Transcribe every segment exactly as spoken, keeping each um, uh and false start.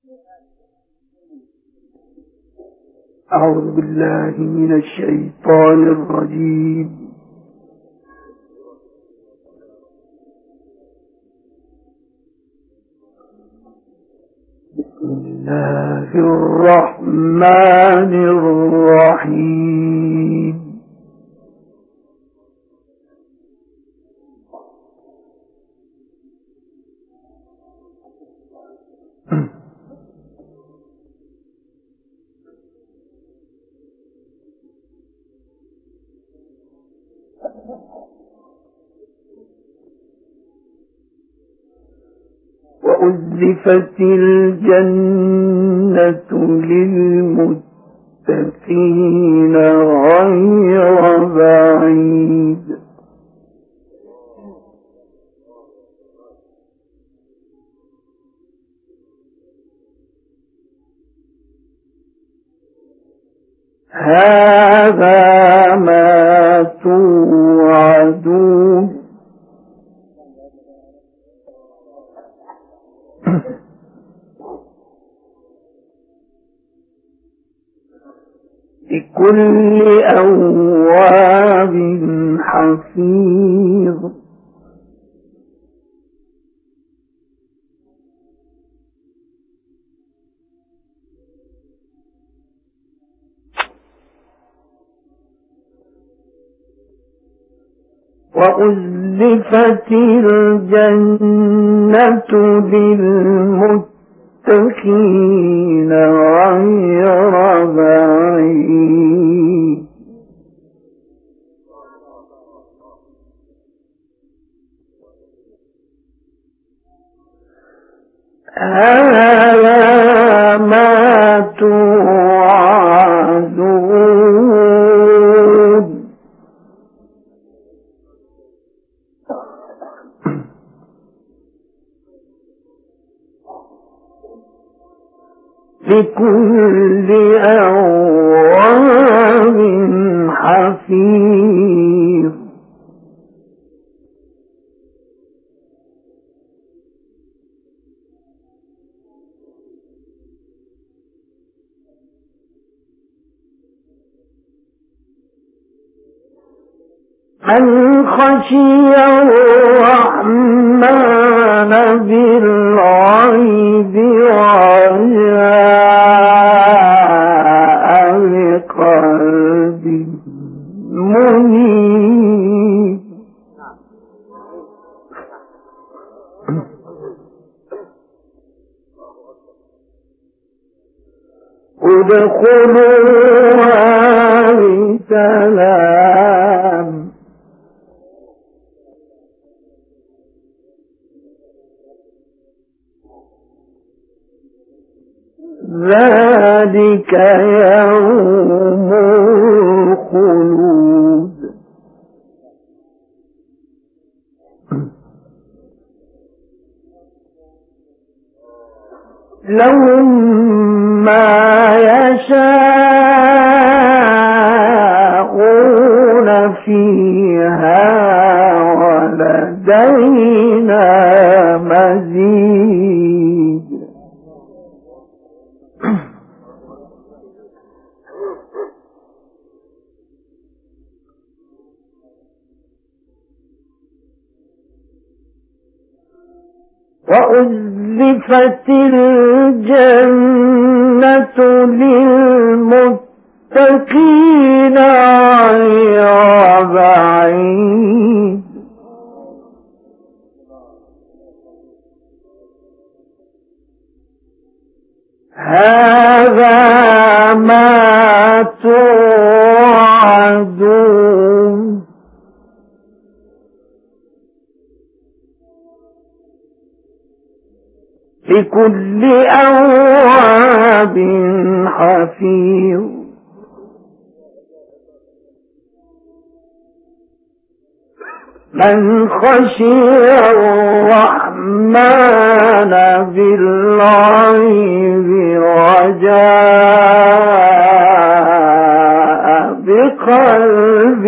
أعوذ بالله من الشيطان الرجيم. بسم الله الرحمن الرحيم. وأزلفت الجنة للمتقين غير بعيد. هذا ما توعدون لكل أواب حفيظ. وأزلفت الجنة للمتقين غير بعيد. هذا ما توعدون لكل أواب حفيظ. من خشي الرحمن بالغيب وجاء بقلب منيب. ادخلوها بسلام ذلك يوم الخلود. لهم ما يشاءون فيها ولدينا مزيد. وأزلفت الجنة للمتقين غير بعيد. هذا ما توعدون لكل أواب حفيظ. من خشي الرحمن بالغيب وجاء بقلب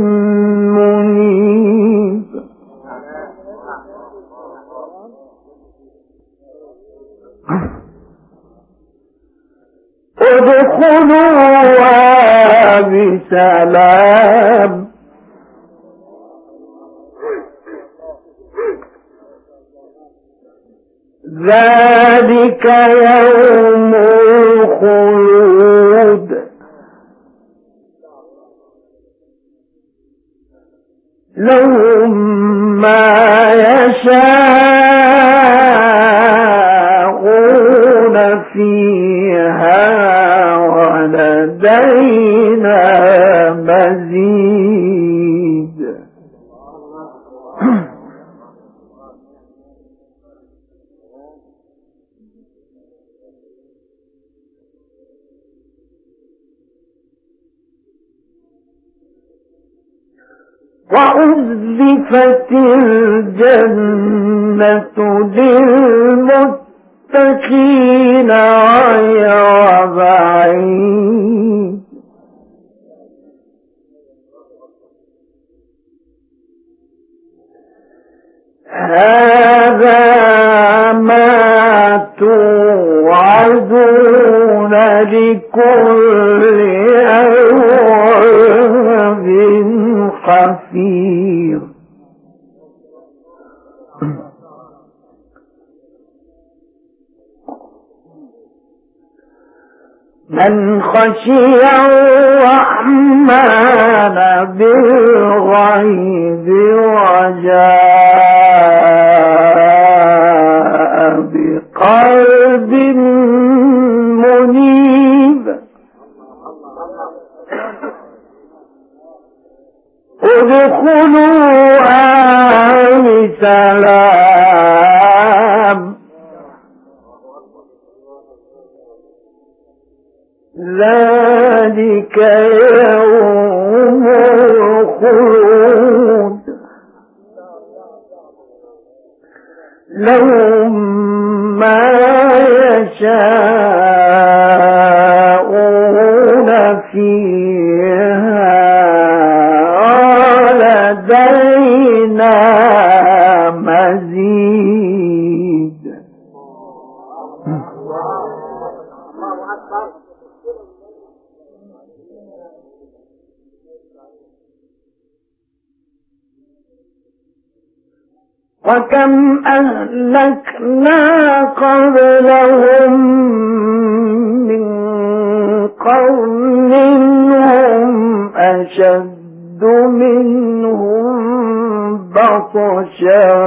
منيب. ادخلوها بسلام ذلك يوم الخلود لهم ما يشاءون فيها ولدينا مزيد. وأزلفت الجنة للمتقين غير بعيد هذا ما توعدون لكل أواب حفيظ. من خشي الرحمن بالغيب وجاء بقلب منيب ادخلوها بسلام ذلك يوم الخلود لهم ما يشاءون فيها ولدينا مزيد. وكم أهلكنا قبلهم من قرن هم أشد منهم بطشا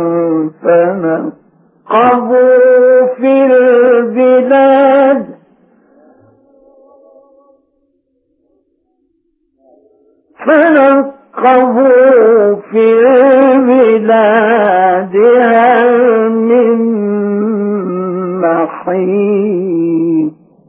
فنقبوا في البلاد فنقبوا في البلاد هل من محيص.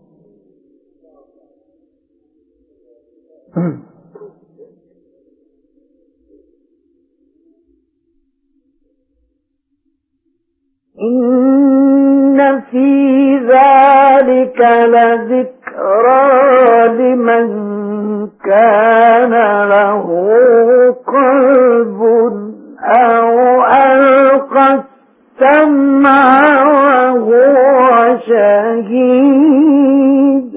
إن في ذلك لذكرى لمن كان له قلب أو ألقى السمع وهو شهيد.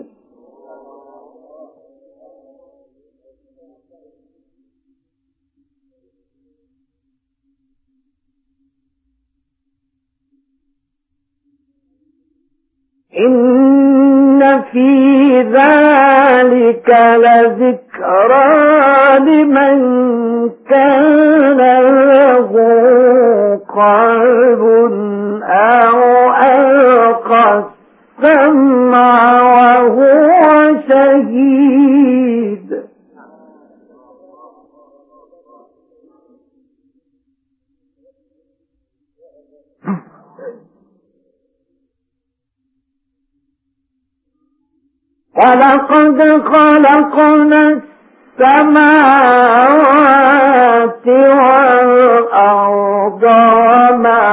إن في ذلك لذكرى لمن كان له قلب أو ألقى السمع وهو شهيد. ولقد خلقنا السماوات والأرض وما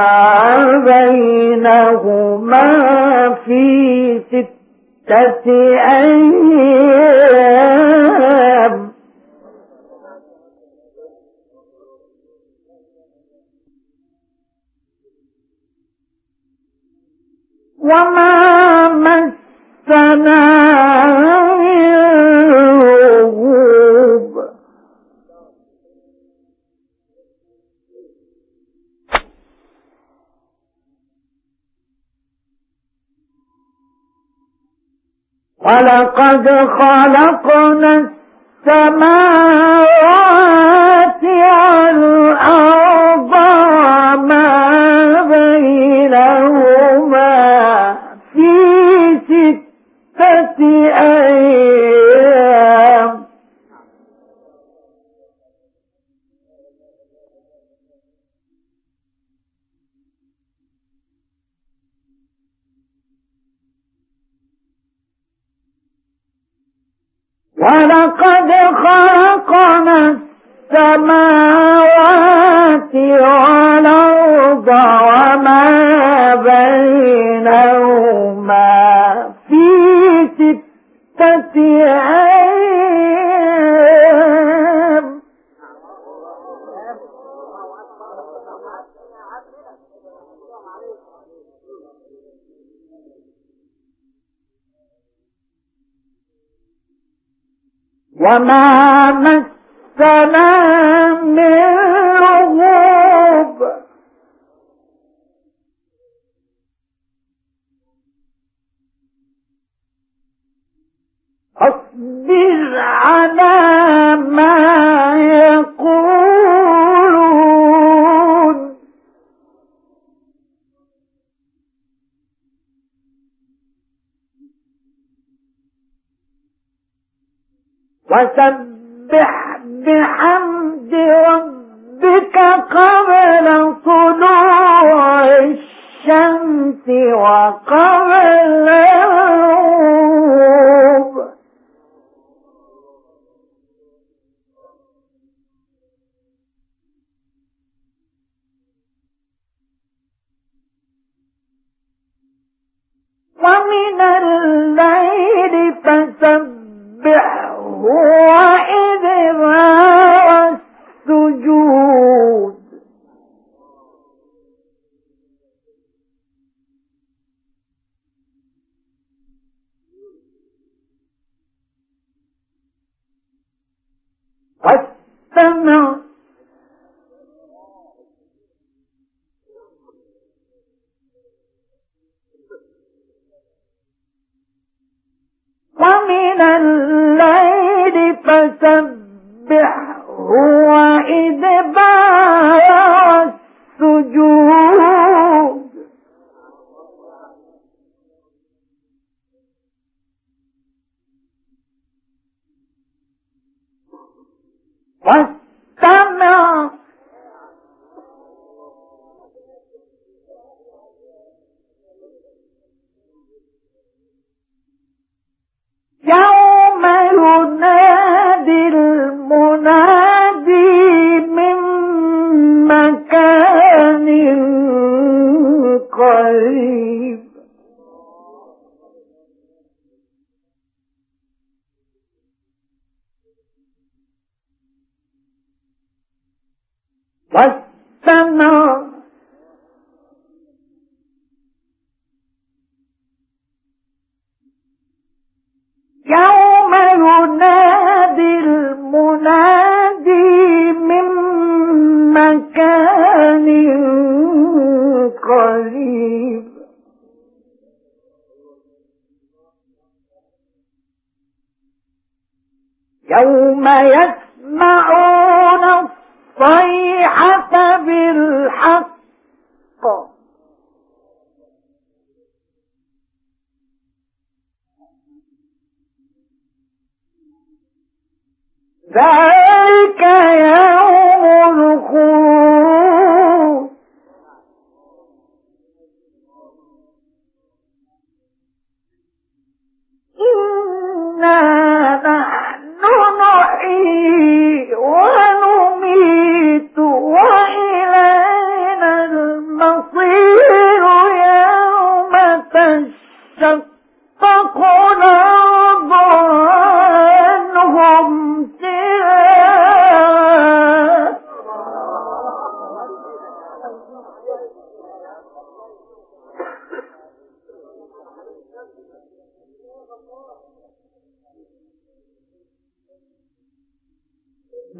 بينهما في ستة أيام وما مسنا ولقد خلقنا السماوات والأرض وما بينهما في ستة أيام ولقد خلقنا السماوات والأرض وما بينهما في ستة أيام وما مسنا من لغوب اصبر على ما يقولون وسبح بحمد ربك قبل طلوع الشمس وقبل الغروب ومن الليل فسبحه وإدبار السجود واستمع ومن الليل فسبحه وإدبار السجود واستمع يوم ينادي المنادي من مكان قريب واستمع يوم ينادي المنادي من مكان قريب يوم يسمعون الصيحة بالحق ذلك يوم الخروج إنا نحن نحيي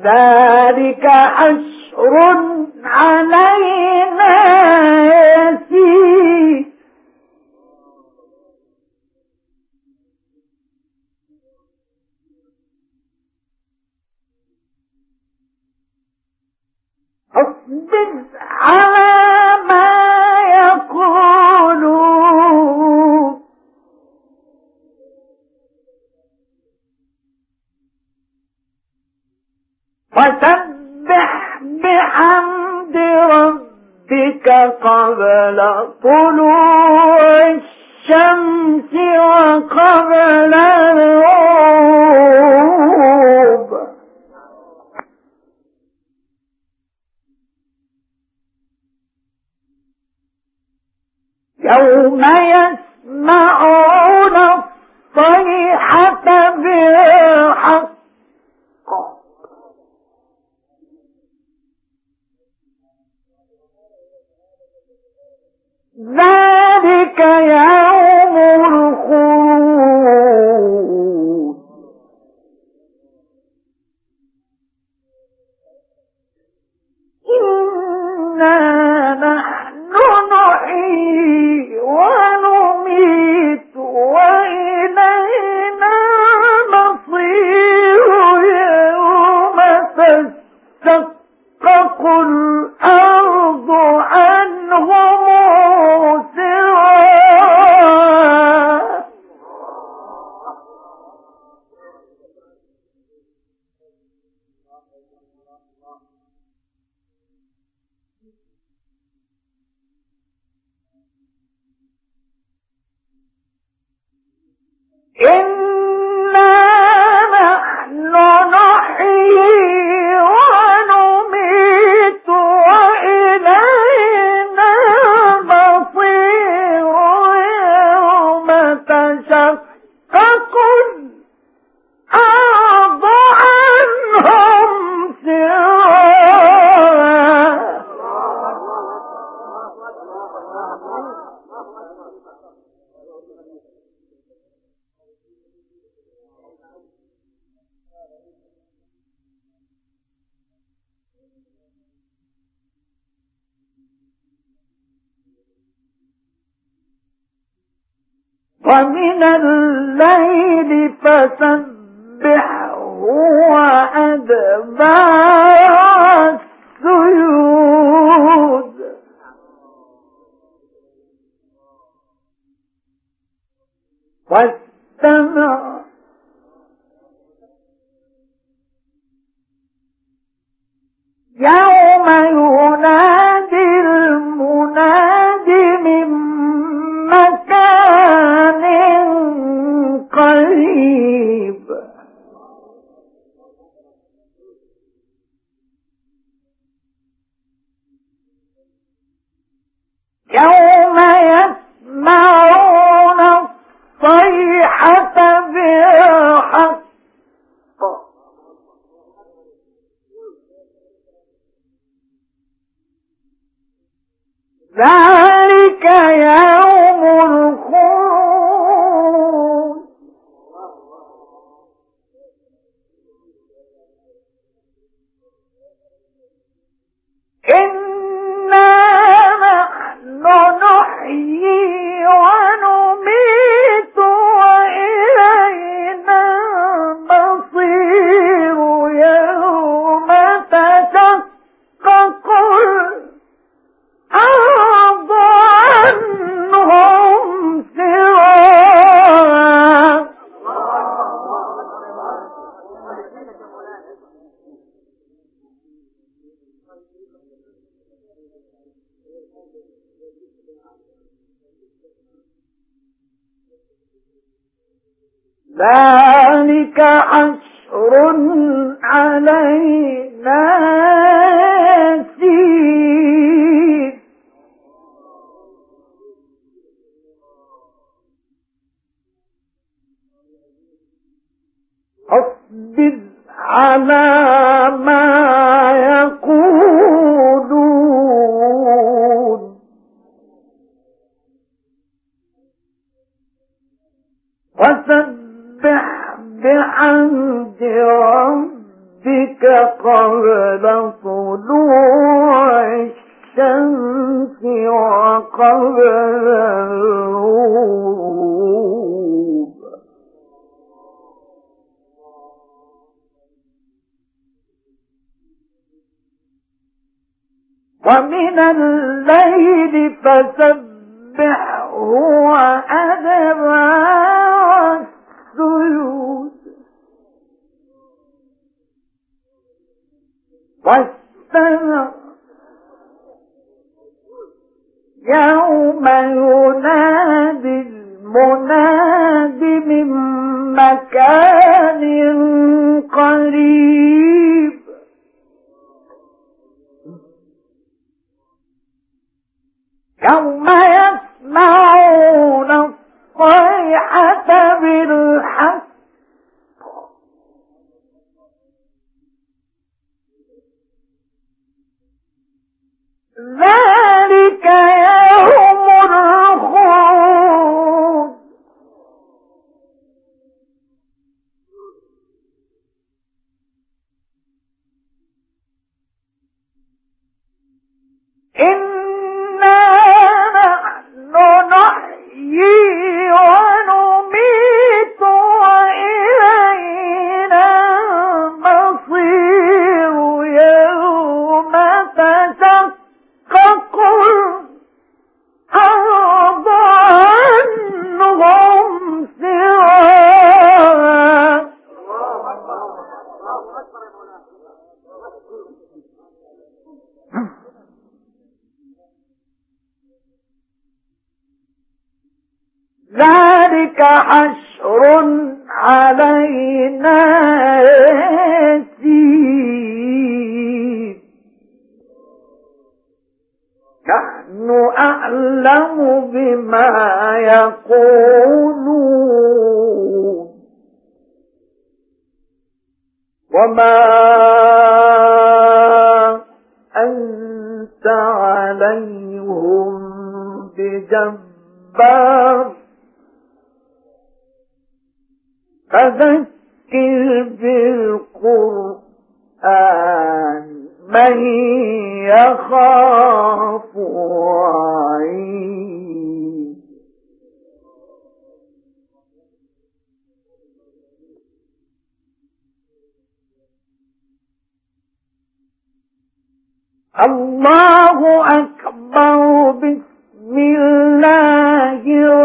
ذلك حشر علينا يسير اصبر على ما يقولون وسبح بحمد ربك قبل طلوع الشمس وقبل الغروب يوم يسمعون الصيحة بالحق ذلك يوم الخروج إنا نحن نحيي ونميت وإلينا المصير يوم تشقق الأرض عنهم إنا نحن نحيي ونميت وإلينا المصير يوم تشقق الأرض عنهم سراعا ومن الليل فسبحه وأدبار السجود واستمع يوم ينادي المنادي من مكان قريب يوم يسمعون الصيحة بالحق ذلك يوم الخروج إنا نحن نحيي ونميت وإلينا المصير يوم تشقق الأرض عنهم سراعا ذلك حشر علينا يسير اصبر على ما يقولون وسبح بحمد ربك قبل قبل طلوع الشمس وقبل الغروب ومن الليل فسبحه وأدبار السجود واستمع يوم ينادي المناد من مكان قريب يوم يسمعون الصيحة بالحق ذلك يوم الخروج إنا نحن نحيي ونميت وإلينا المصير يوم تشقق الأرض عنهم سراعا ذلك حشر علينا يسير نحن أعلم بما يقولون وما أنت عليهم بجبار فذكر بالقرآن من يخاف وعيد الله أكبر بسم الله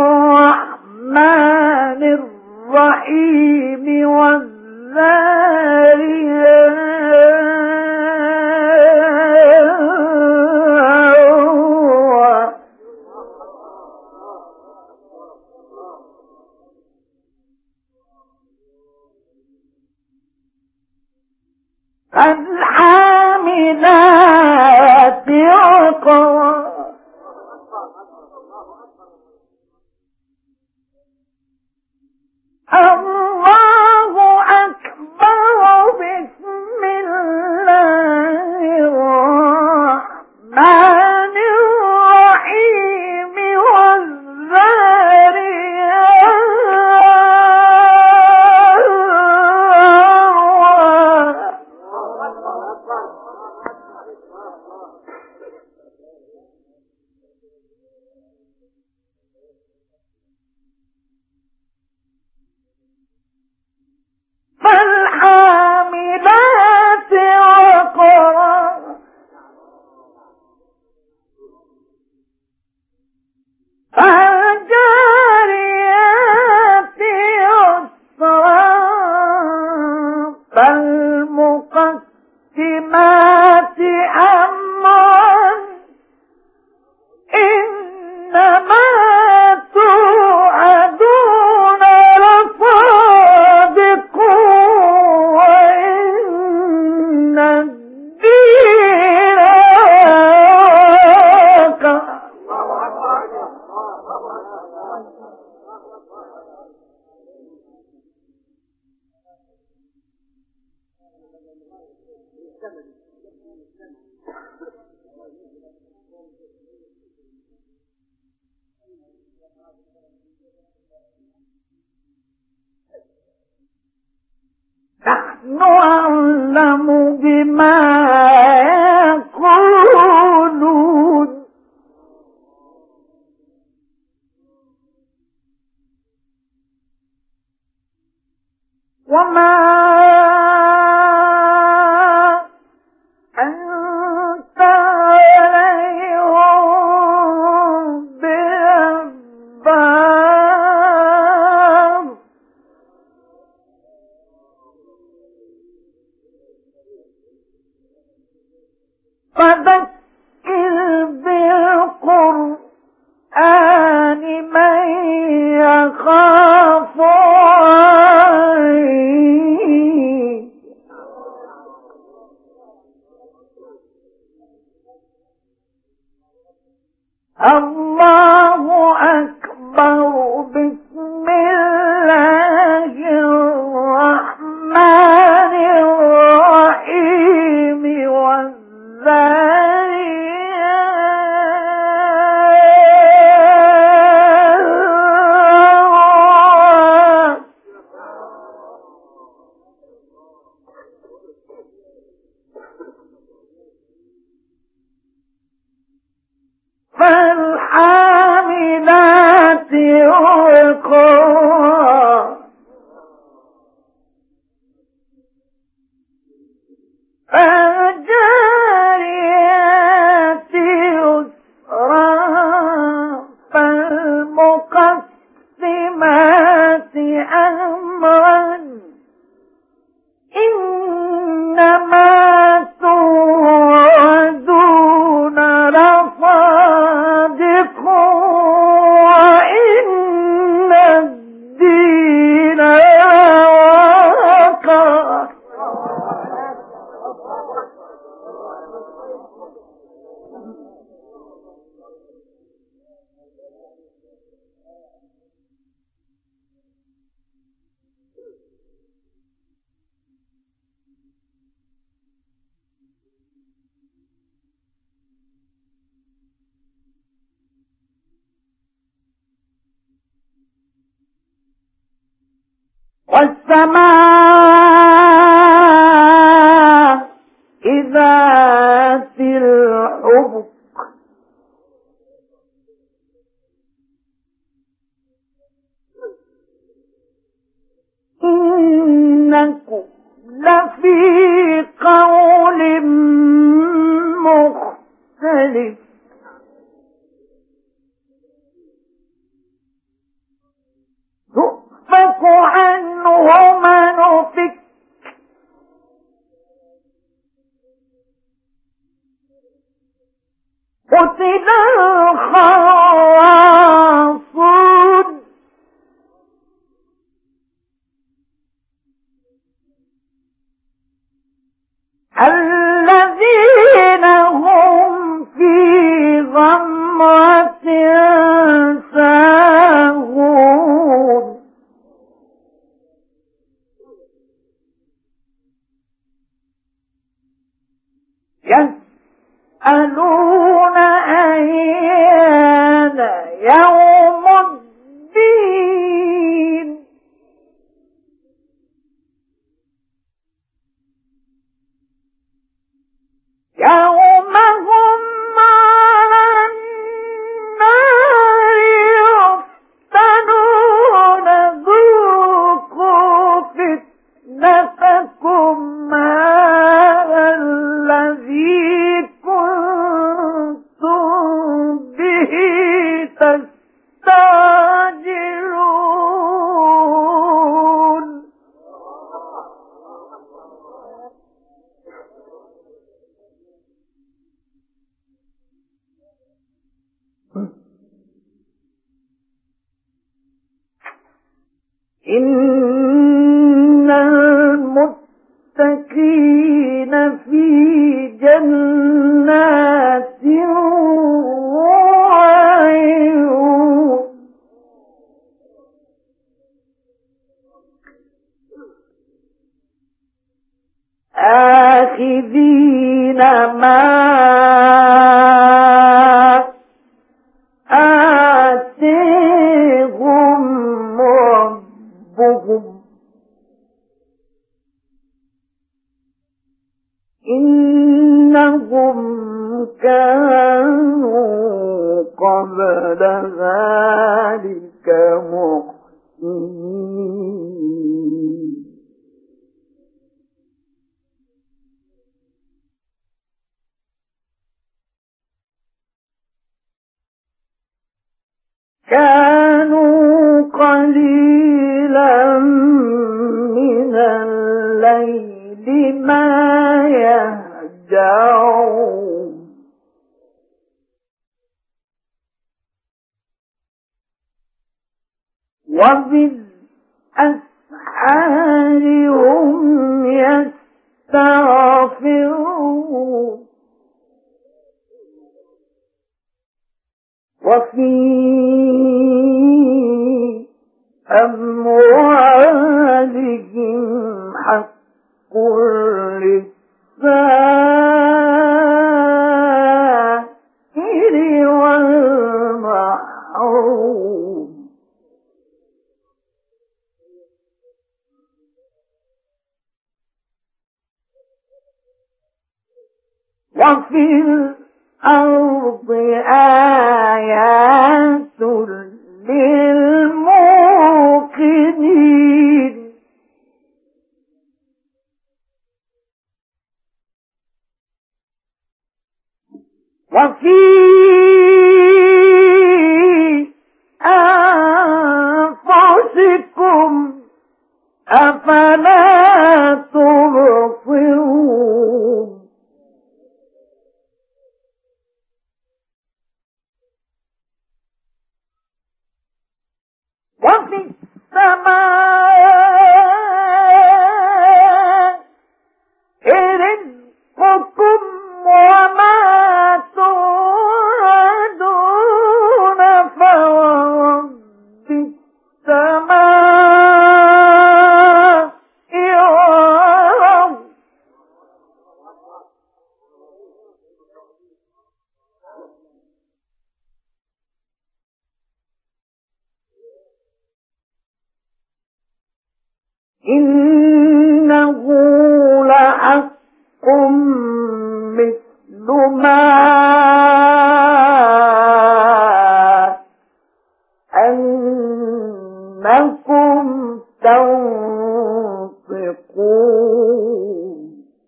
الرحمن الرحيم والذاريات فالحاملات وقرا الله أكبر بسم الله الرحمن الرحيم والذاريات فالحاملات وقرا فالجاريات يسرا فالمقسمات أمرا إنما توعدون لصادق نحن أعلم بما يقولون وما أنت عليهم بجبار فذكر بالقرآن من يخاف وعيد الله أكبر. بسم الله الرحمن الرحيم والذاريات فالحاملات وقرا فالجاريات يسرا فالمقسمات أمرا إنما توعدون لصادق وإن الدين لواقع. والسماء ذات الحبك إنكم لفي قول مختلف يؤفك عنه من أفك قتل الخراصون الذين هم في غمرة ساهون يسألون أيان يوم الدين يوم هم على النار يفتنون ذوقوا فتنتكم هذا الذي كنتم به تستعجلون. إن المتقين في جنات وعيون آخذين ما آتيهم ربهم كانوا قبل ذلك محسنين كانوا قليلا من الليل ما يهجعون وبالأسحار هم يستغفرون وفي أموالهم حق للسائل والمحروم وفي الأرض آيات للموقنين وفي أنفسكم أفلا تبصرون وفي السماء رزقكم وما توعدون فورب السماء والأرض إنه لحق مثل ما أنكم تنطقون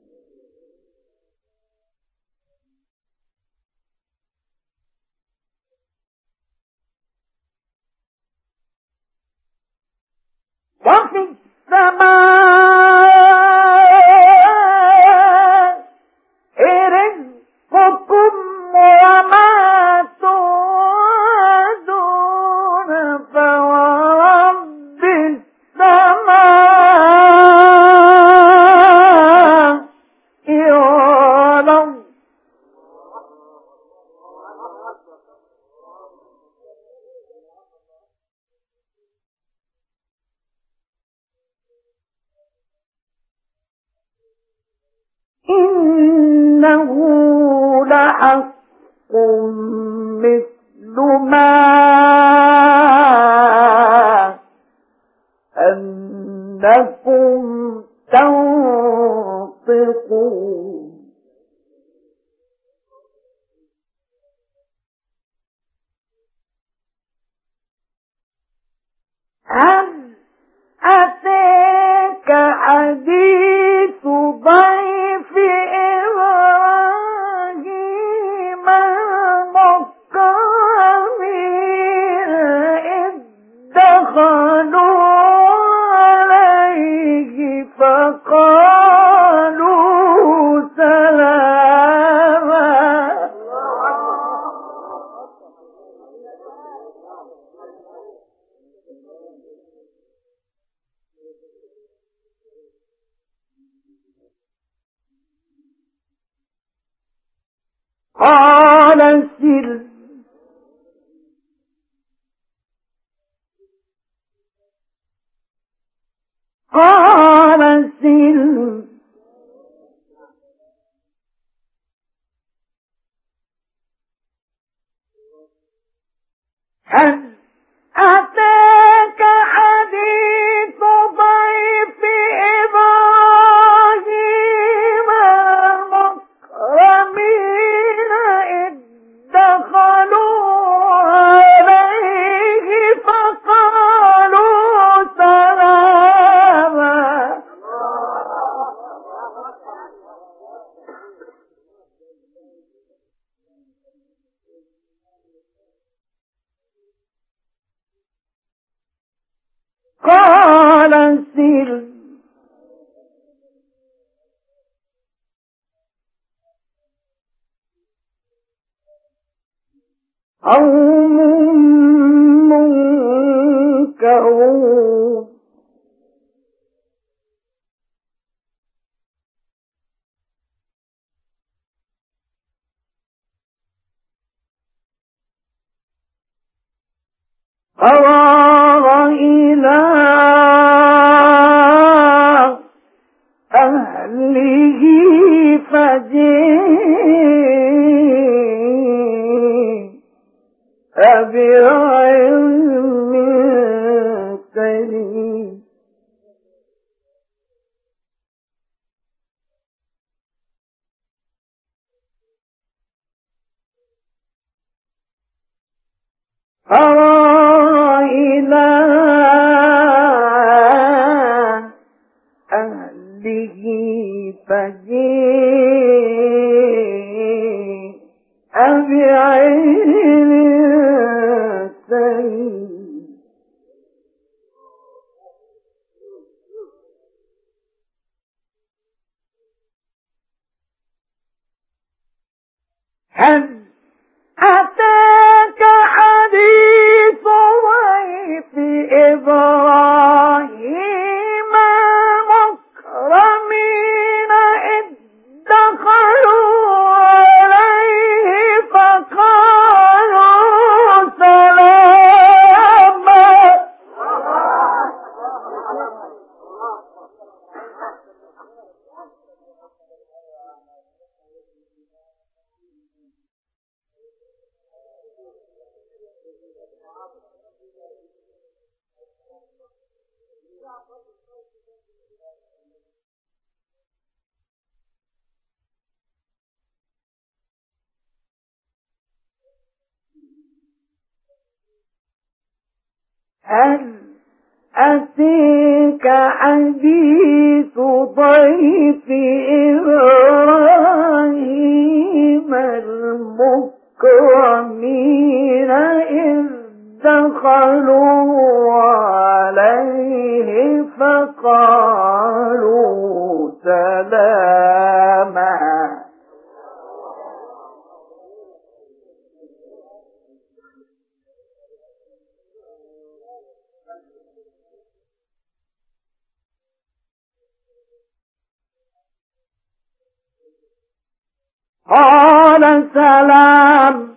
وفي السماء رزقكم وما توعدون فورب السماء والأرض إنه لحق مثل ما أنكم تنطقون هل أتاك حديث ضيف إبراهيم المكرمين إذ دخلوا عليه فقالوا سلاما قال سلم قال سلم هل أتاك حديث ضيف إبراهيم المكرمين قال سل قوم منكرون فراغ إلى أهله فجيء بعلم سليم فراغ إلى أهله فجيء بعلم سليم هل أتاك حديث ضيف إبراهيم المكرمين إذ دخلوا عليه فقالوا سلاما هل أتيك حديث ضيف إبراهيم المكرمين إذ دخلوا عليه فقالوا سلاما قال سلام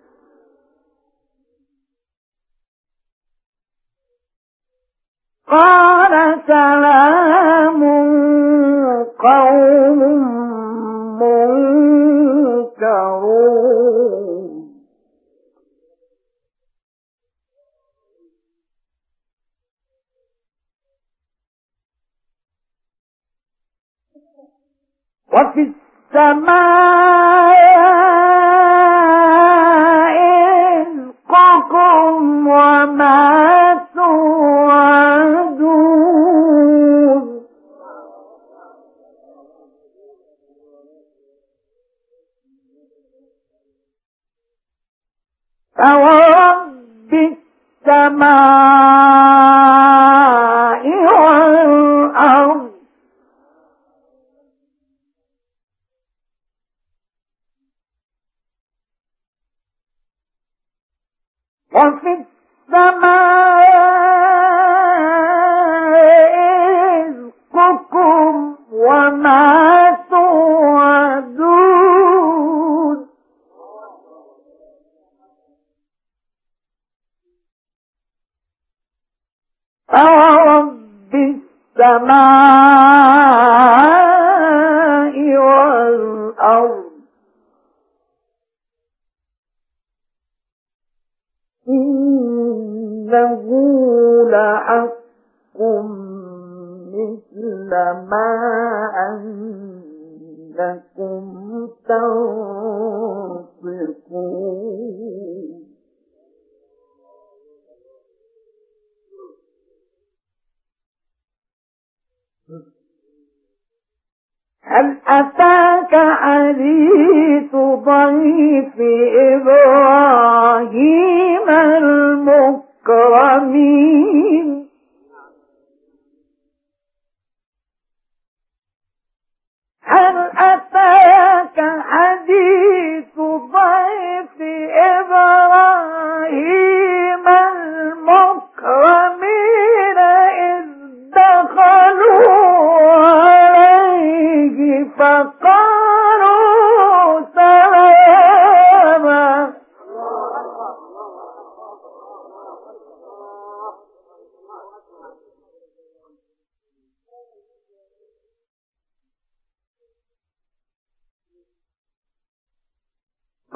قال سلام قوم منكرون وفي السماء رزقكم وما توعدون فورب السماء والأرض وفي السماء رزقكم وما توعدون فورب السماء والأرض إنه لحق مثل ما أنكم تنطقون هل أتاك حديث ضيف إبراهيم المكرمين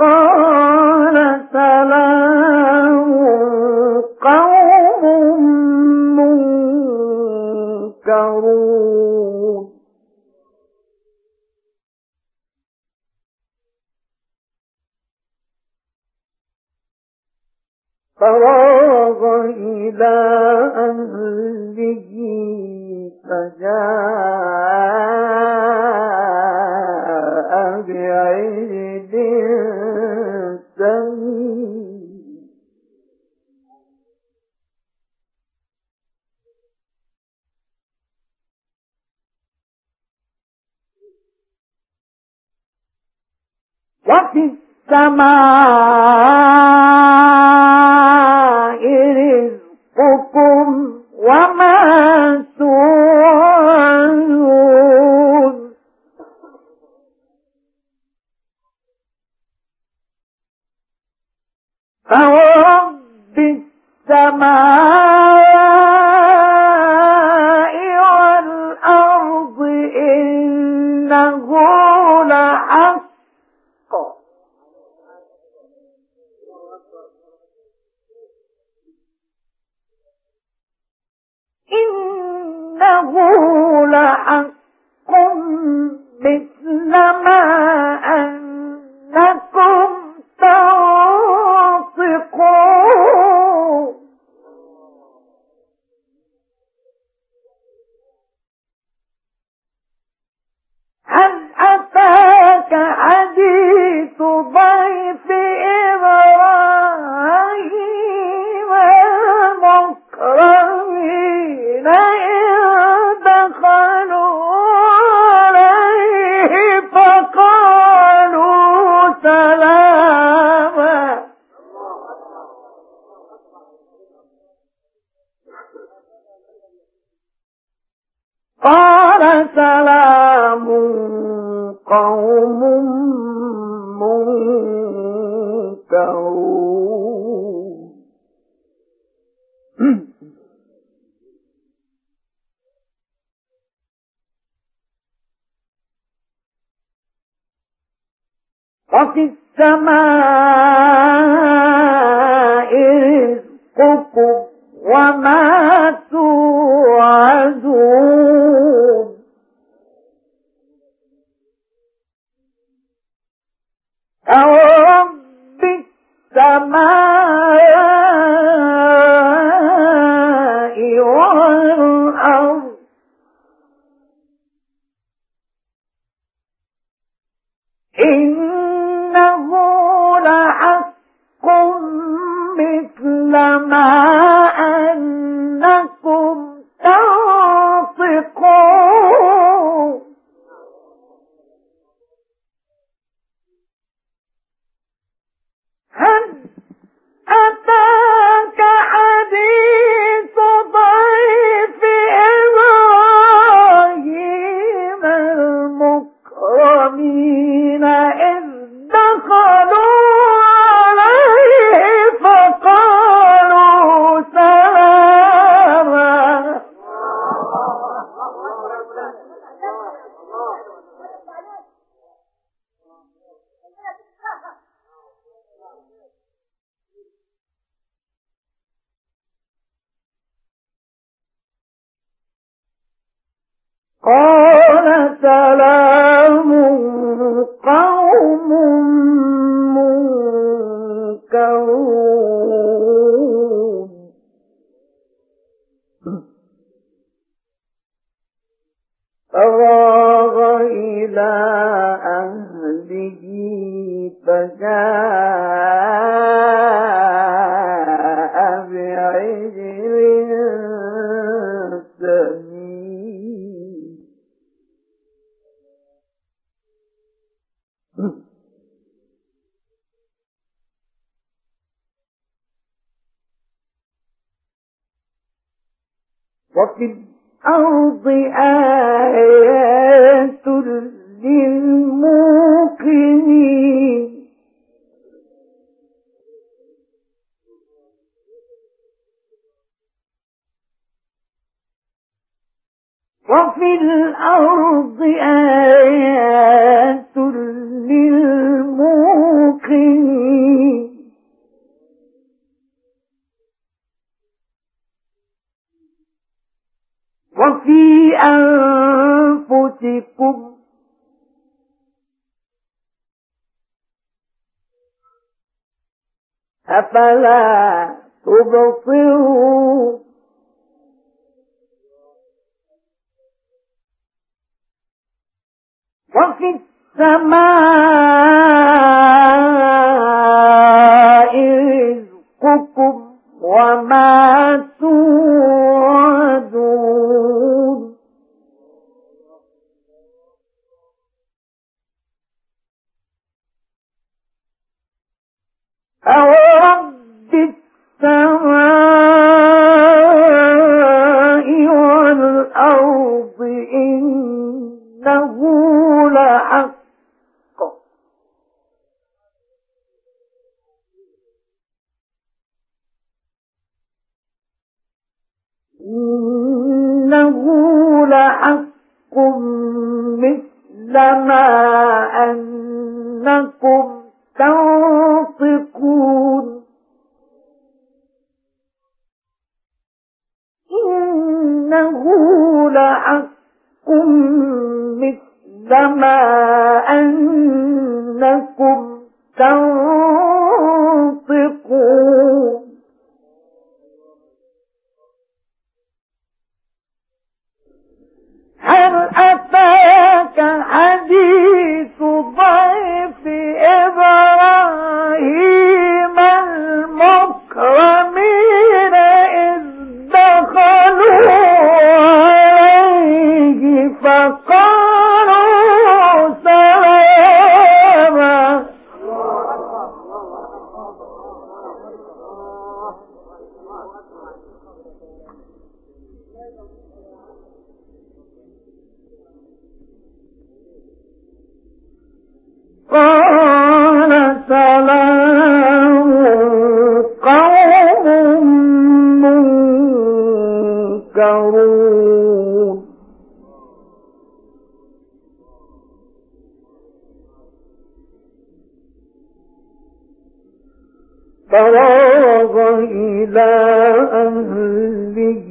قال سلام قوم منكرون فراغ إلى أهله فجاء بعجل سمين وفي السماء رزقكم وما توعدون فورب السماء والأرض إنه لحق إنه لحق مثل ما أنكم تنطقون هل أتاك حديث ضيف إبراهيم المكرمين إذ دخلوا عليه فقالوا سلاما قال سلام قوم منكرون وفي السماء رزقكم وما توعدون فورب السماء والأرض إنه لحق مثل ما أنكم تنطقون هل أتاك حديث ضيف إبراهيم المكرمين إذ دخلوا عليه فقالوا سلاما قال سلام قوم منكرون فراغ إلى أهله فجاء بعجل سمين وفي الأرض آيات للموقنين وفي الأرض آيات للموقنين أفلا تبصرون وفي السماء رزقكم وما توعدون أورب السماء والأرض إنه لحق إنه لحق مثل ما أنكم تنطقون إنه لحق مثل ما أنكم تنطقون هل أتاك حديث ضيف إبراهيم المكرمين إذ دخلوا عليه فقالوا سلاما قال سلام قوم منكرون فراغ إلى أهله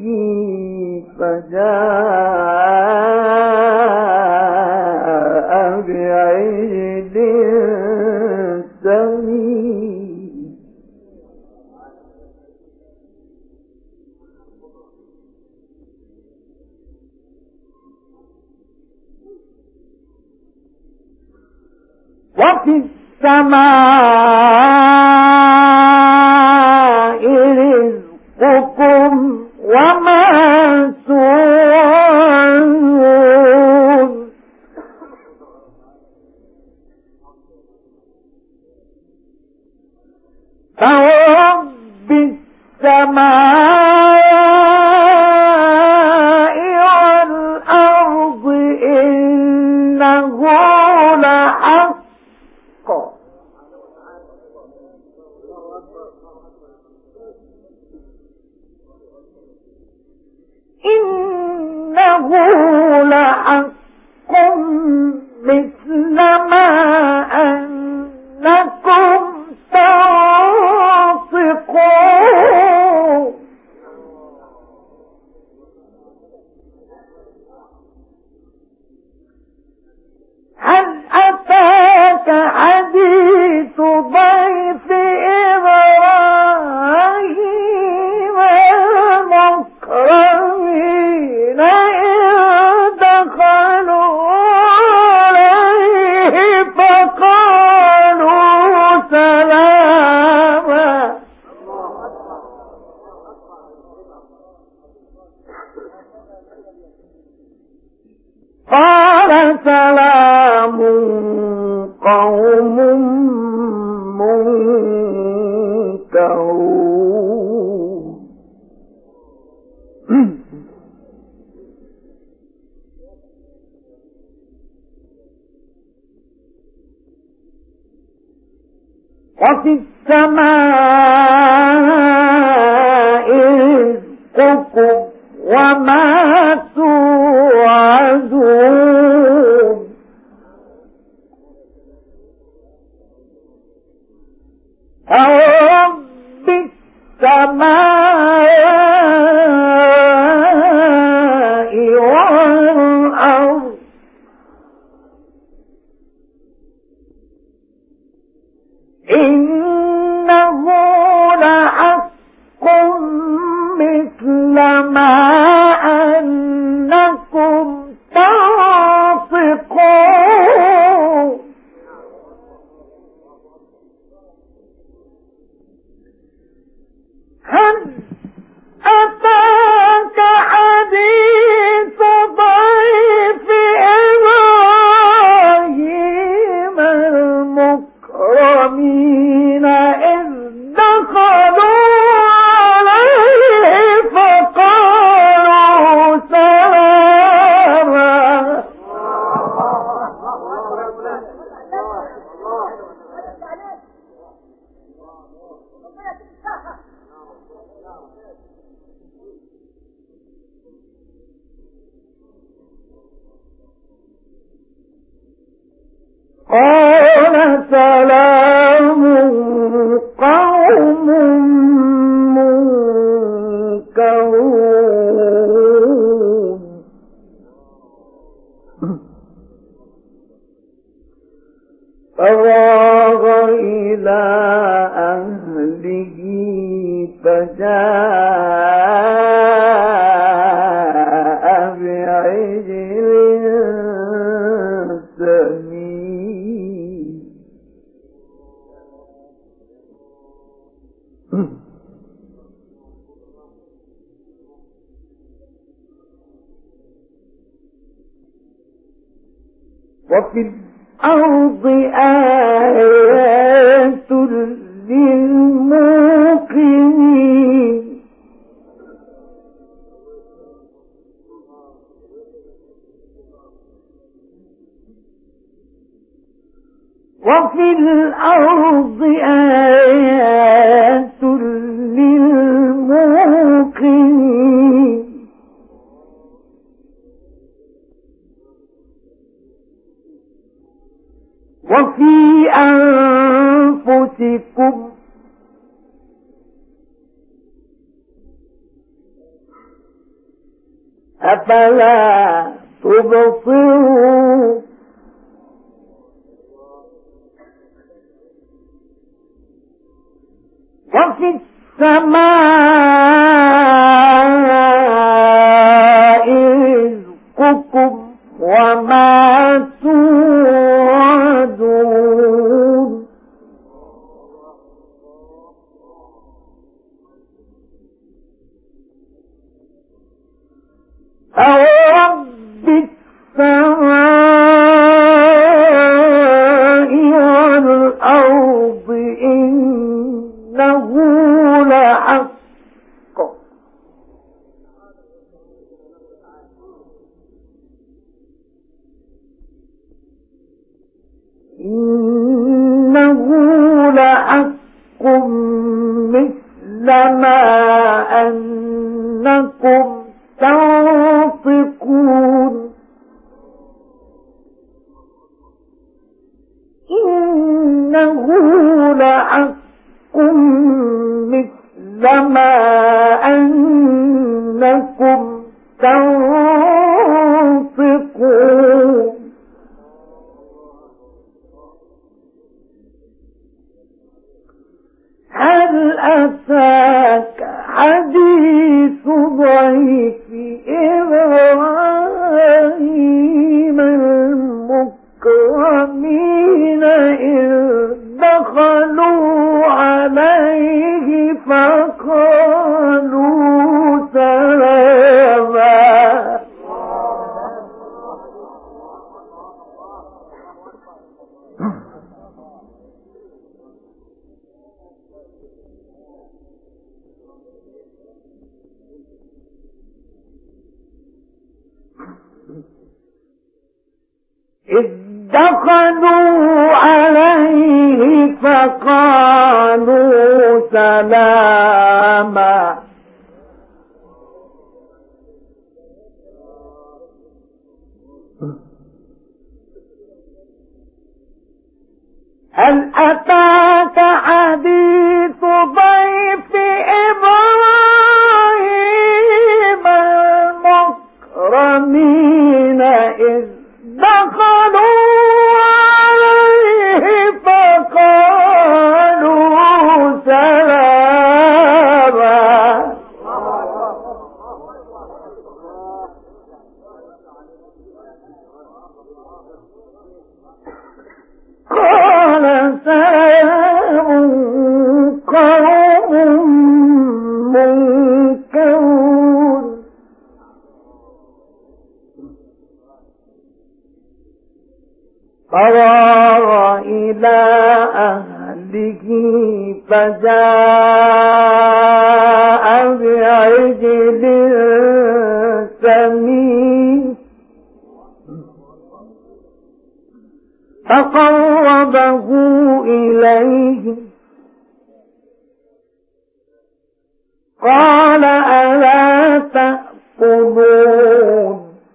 فجاء بعجل سمين وفي السماء رزقكم وما توعدون فرب السماء والأرض إنه لحق إنه لحق مثل ما أنكم تنطقون هل أتاك حديث ضيف إبراهيم المكرمين إذ دخلوا عليه فقالوا سلاما قال سلام قوم منكرون وفي السماء رزقكم وما توعدون رب السماء والأرض إنه هل أتاك حديث ضيف إبراهيم المكرمين إذ دخلوا عليه فقالوا سلاما. قال سلام قوم منكرون. فراغ إلى أهله فجاء بعجل سمين. وفي الأرض آيات للموقنين. وفي الأرض آيات للموقنين. وفي أنفسكم أفلا تبصرون. وفي السماء رزقكم وما توعدون. فورب السماء والأرض إنه لحق إنه لحق مثل ما أنكم تنطقون. إنه لحق مثل ما أنكم تنطقون. هل أتاك حديث ضيف إبراهيم المكرمين إذ دخلوا عليه فقالوا سلاما. إذ دخلوا عليه فقالوا سلاما. هل أتاك حديث ضيف إبراهيم المكرمين إذ دخلوا عليه فقالوا سلاما. فجاء بعجل سمين فقربه إليهم قال ألا تأكلون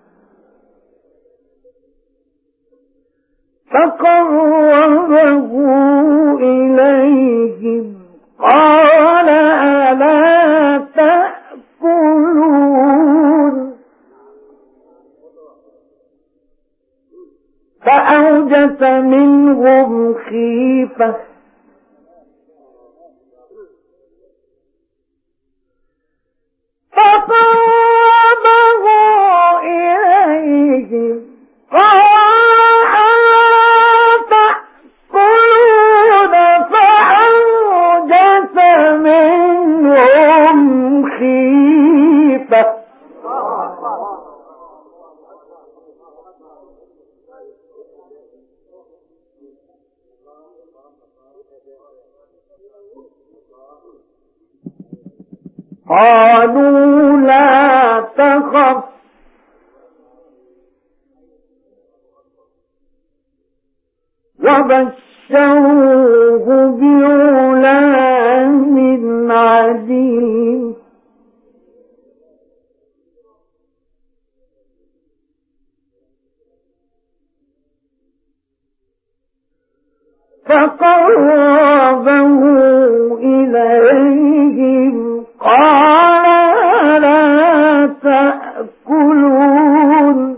فقربه إليهم قال ألا تأكلون فأوجس منهم خيفة فقربه إليهم قال ألا تأكلون فأوجس منهم خيفة قالوا لا تخف وبشروه بغلام عليم فقربه إليهم قال لا تأكلون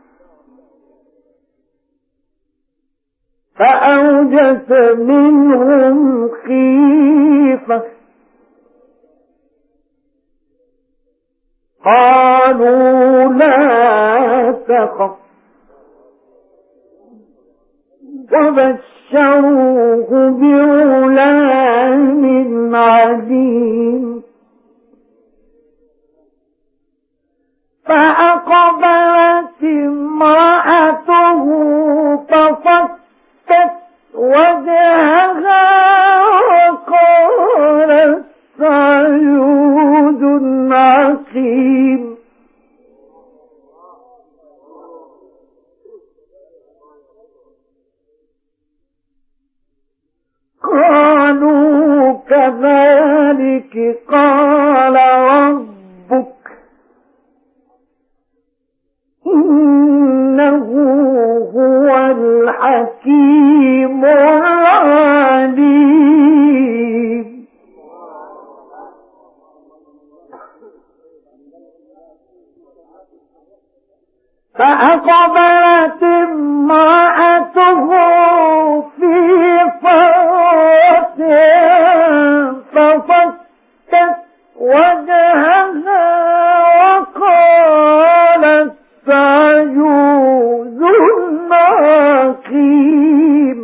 فأوجس منهم خيفة قالوا لا تخف وبشروه بغلام عليم فأقبلت امرأته ففتت وجهها وقالت عجوز عقيم قالوا كذلك قال ربك إنه هو الحكيم العليم فأقبلت امرأته في فرجها ففتت وجهها وقالت عجوز عقيم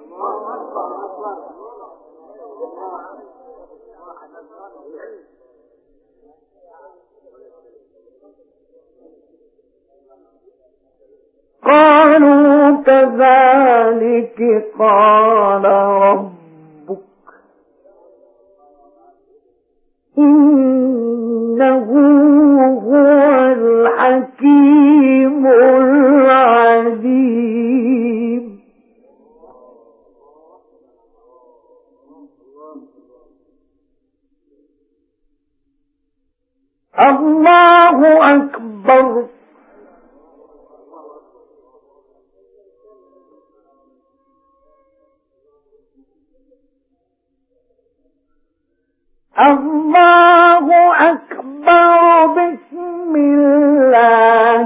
قالوا كذلك قال ربك إنه هو الحكيم العليم الله أكبر الله أكبر بسم الله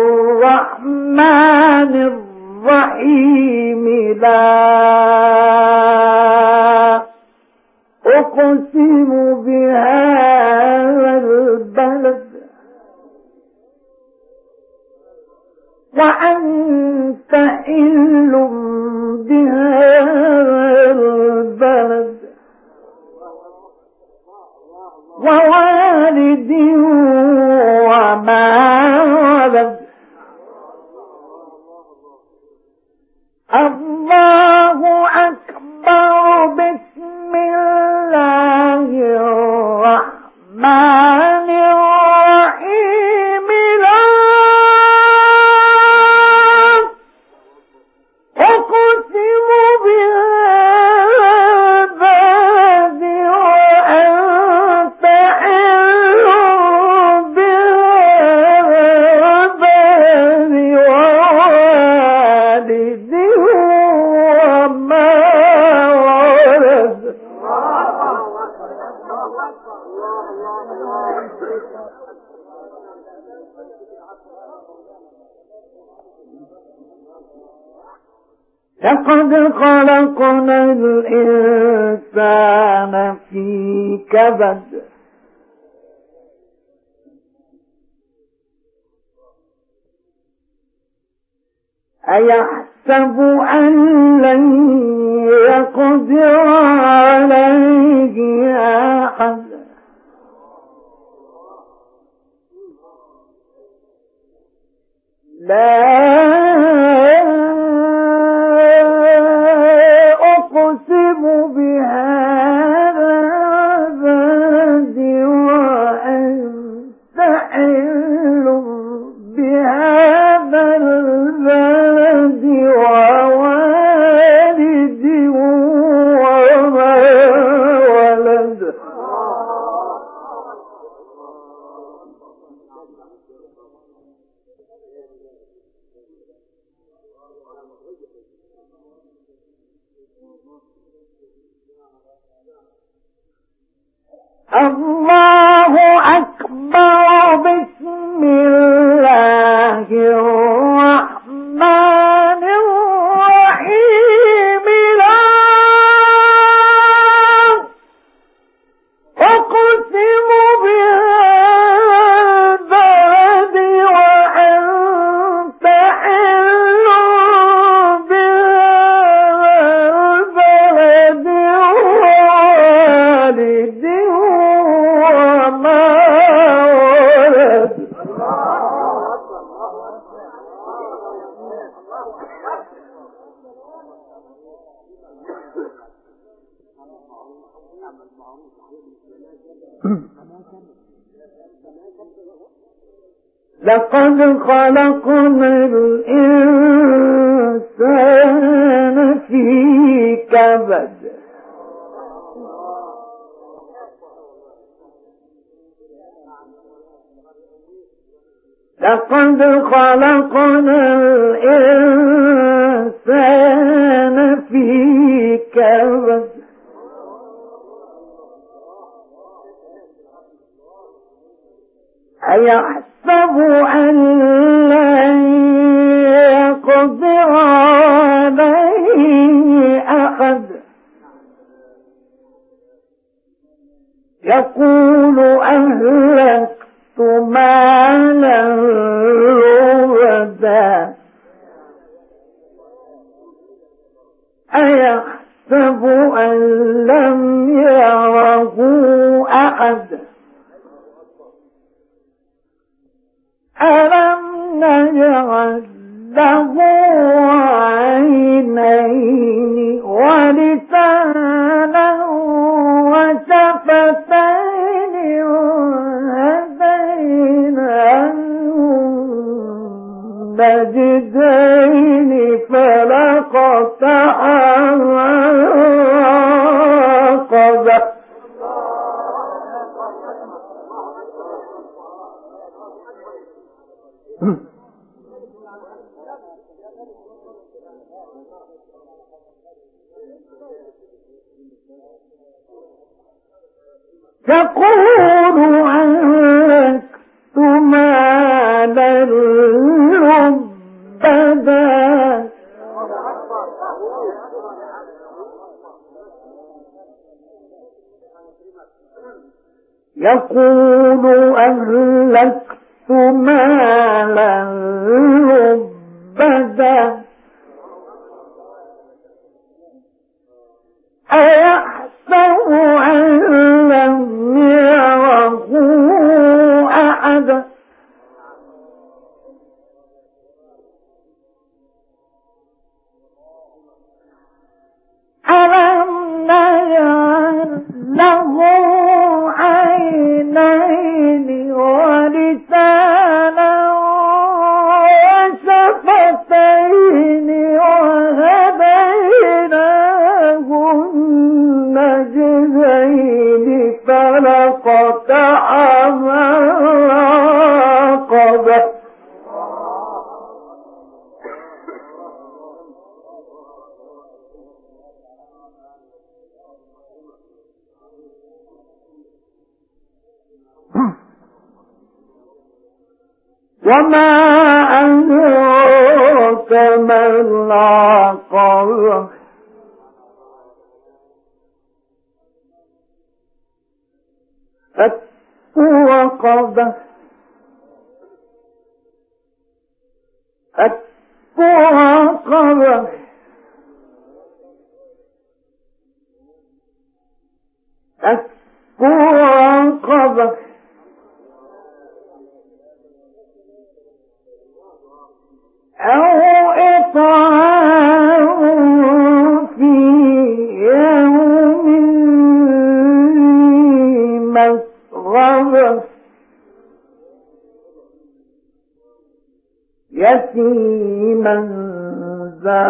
الرحمن الرحيم لا أقسم بهذا البلد وأنت حل بهذا البلد ووالد وما ولد الله أكبر بسم لقد خلقنا الإنسان في كبد أيحسب أن لن يقدر عليه أحد لا أقسم بهذا البلد وأنت حل بهذا البلد ووالد وما ولد الله أكبر. بسم الله الرحمن الرحيم. لا أقسم بهذا البلد وأنت حل بهذا البلد ووالد وما ولد لقد خلقنا الإنسان في كبد لقد خلقنا الإنسان في كبد أيحسب أن لن يقدر عليه أحد يقول أهلكت مالا لبدا أيحسب أن لم يره أحد ألم نجعل له عينين ولسانا وشفتين وهديناه النجدين فلاقتحم العقبة يقول أهلكت مالا لبدا يقول أهلكت مالا لبدا أيحسب أن لم يره أحد ألم نجعل له عينين ولسانا وشفتين وما أدراك ما العقبة فك رقبة فك رقبة فك رقبة أو إطعام في يوم مسغبة يتيما ذا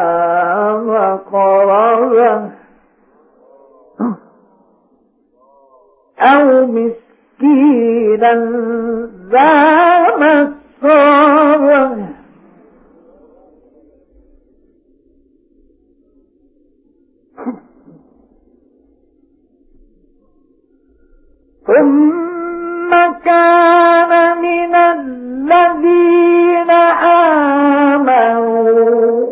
مقربة أو مسكينا ذا مسغبة ثم كان من الذين آمنوا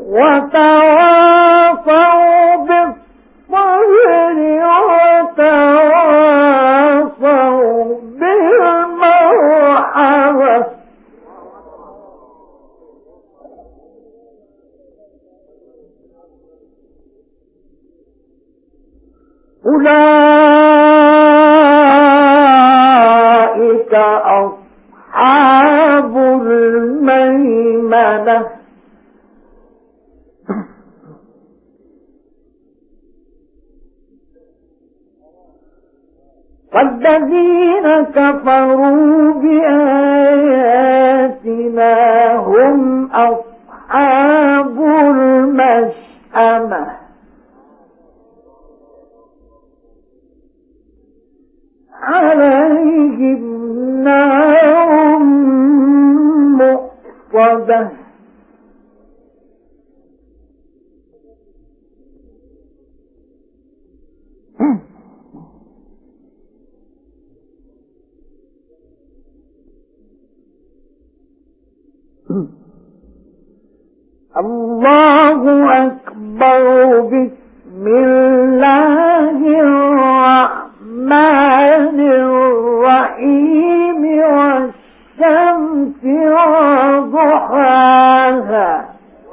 وتواصوا بالصبر وتواصوا بالمرحمة أولئك أصحاب الميمنة والذين كفروا بآياتنا هم أصحاب المشأمة عليهم نار مؤصدة الله أكبر. بسم الله الرحمن الرحيم والشمس وضحاها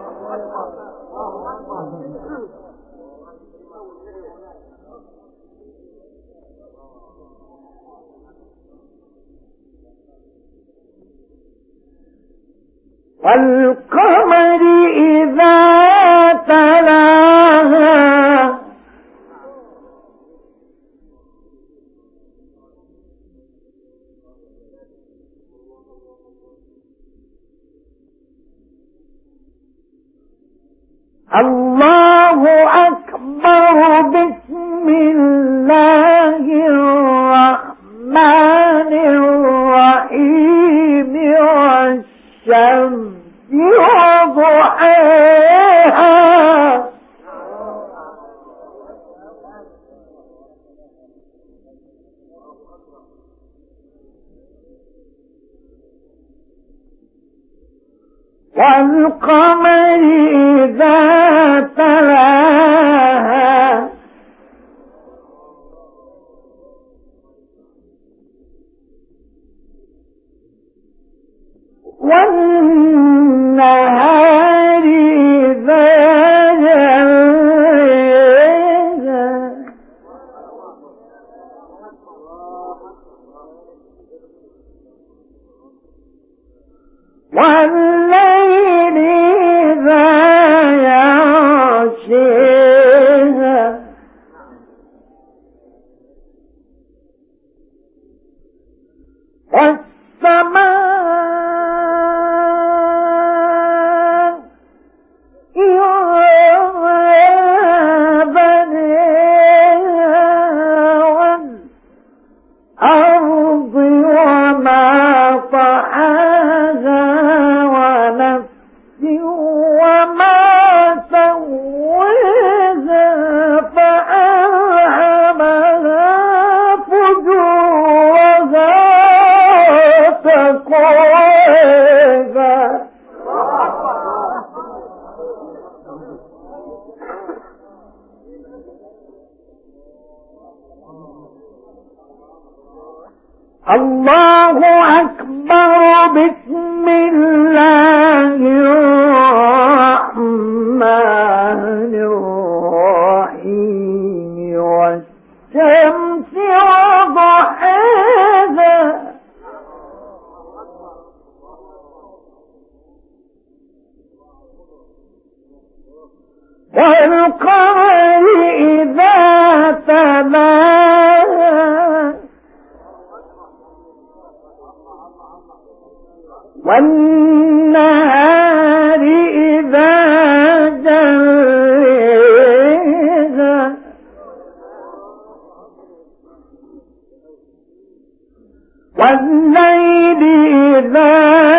والقمر إذا تلاها الله أكبر. بسم الله الرحمن الرحيم والشمس وضحاها والقمر إذا تلاها والنهار إذا جلاها والليل إذا يغشاها والسماء وما بنيها والأرض وما طحاها ونفس وما سواها فألهمها فجورها الله أكبر. بسم الله الرحمن الرحيم. والشمس وضحاها والقمر إذا تلاها والنهار إذا جلاها والليل إذا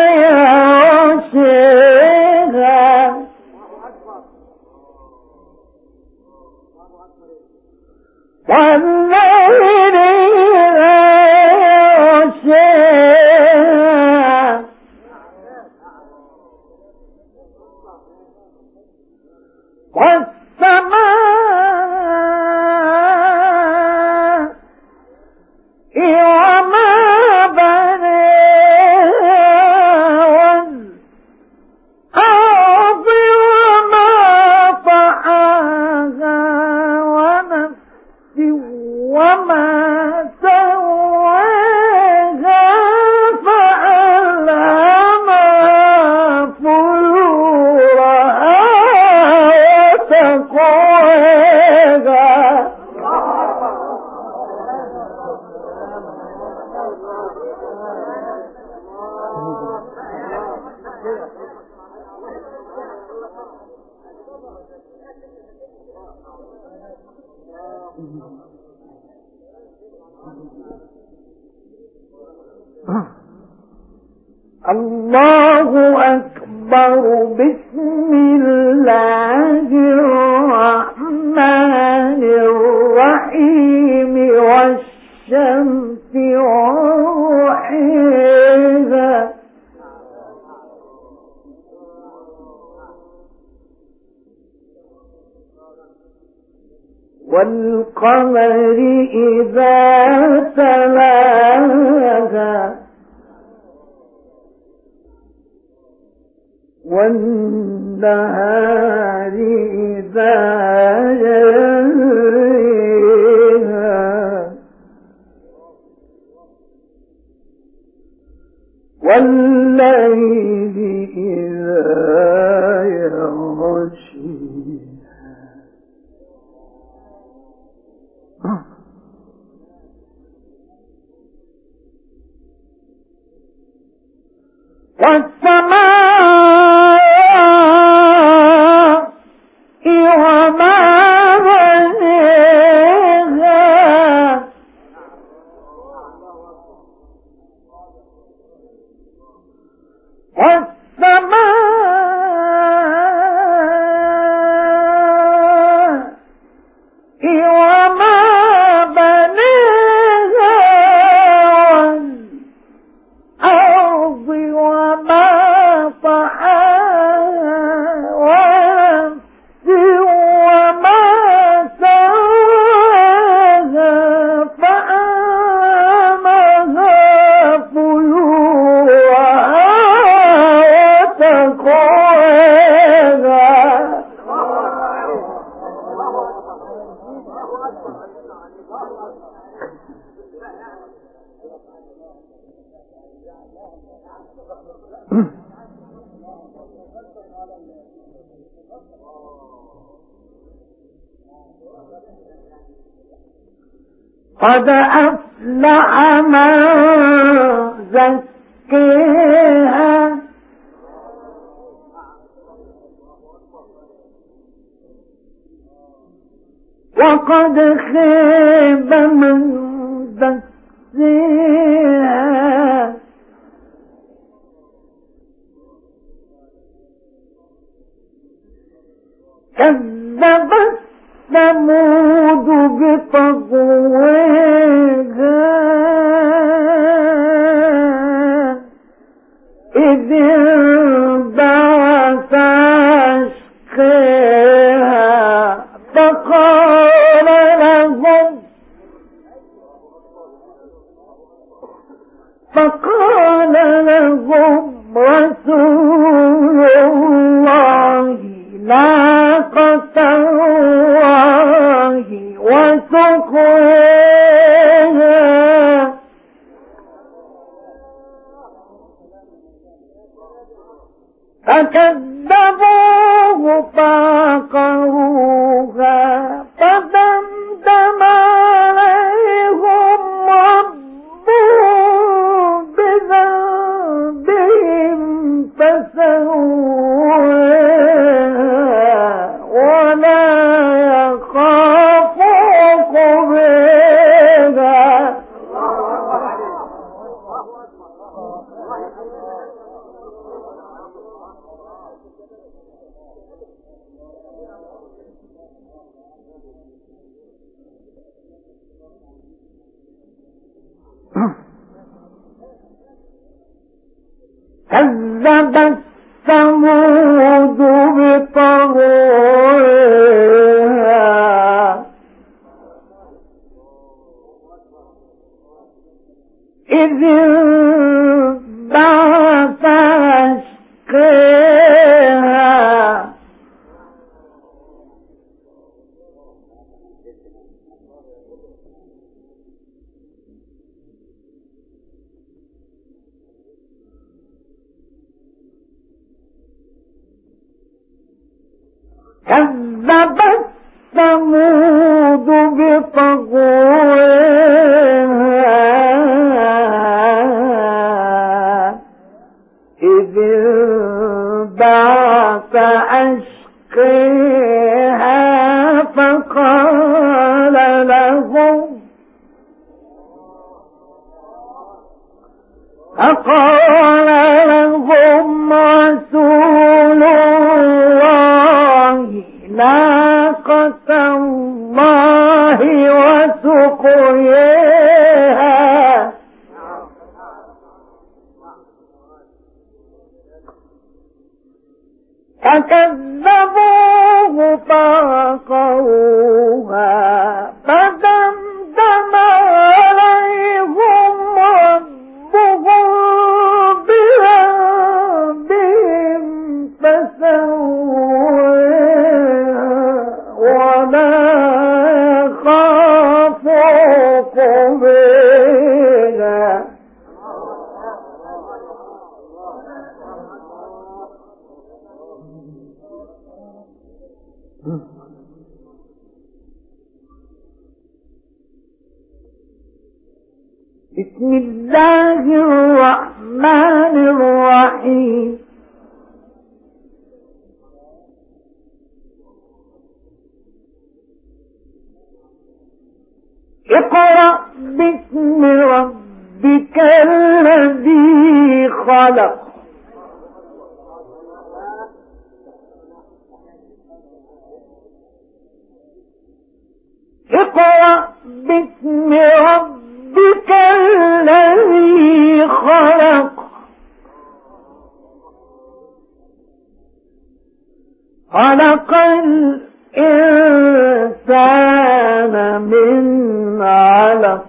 يغشاها والليل إذا يغشاها والسماء وما بناها والأرض وما طحاها ونفس وما سواها فألهمها فجورها وتقواها. الله أكبر. بسم الله الرحمن الرحيم. والشمس وضحاها والقمر إذا تلاها والنهار إذا جلاها والليل إذا يغشيها والسماء وما بناها والسماء وما بناها والأرض وما طحاها ونفس وما سواها فألهمها فجورها وتقواها. قد أفلح من زكاها وقد خاب من دساها. كذبت ثمود بطغواها إذ انبعث أشقاها فقال لهم فقال لهم رسول الله ناقة الله وسقياها فكذبوه فعقروها فدمدم عليهم ربهم بذنبهم فسواها ولا يخاف عقباها. كذبت ثمود بطغواها إذ انبعث أشقاها كذبت ثمود بطغواها إذ انبعث أشقاها فقال لهم فقال لهم رسول الله ناقة الله وسقياها فكذبوه فعقروها فدمدم عليهم ربهم بذنبهم فسواها ولا يخاف عقباها. بسم الله الرحمن الرحيم. اقرأ باسم ربك الذي خلق اقرأ باسم ربك الذي خلق خلق الإنسان من علق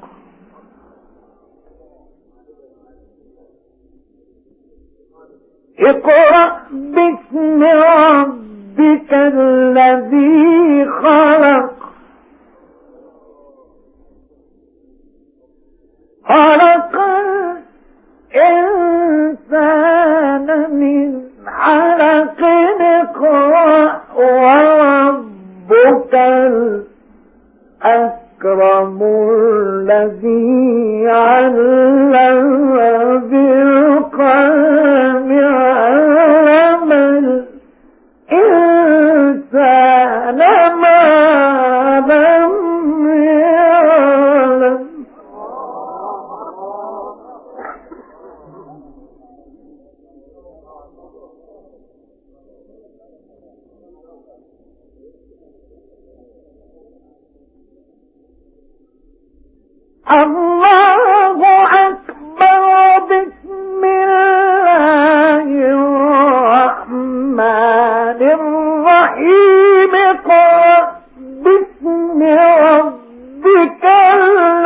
اقرأ باسم ربك الذي خلق خلق الإنسان من علق اقرأ وربك الأكرم الذي علم بالقلم علم الإنسان ما لم يعلم. الله أكبر. بسم الله الرحمن الرحيم. اقرأ باسم ربك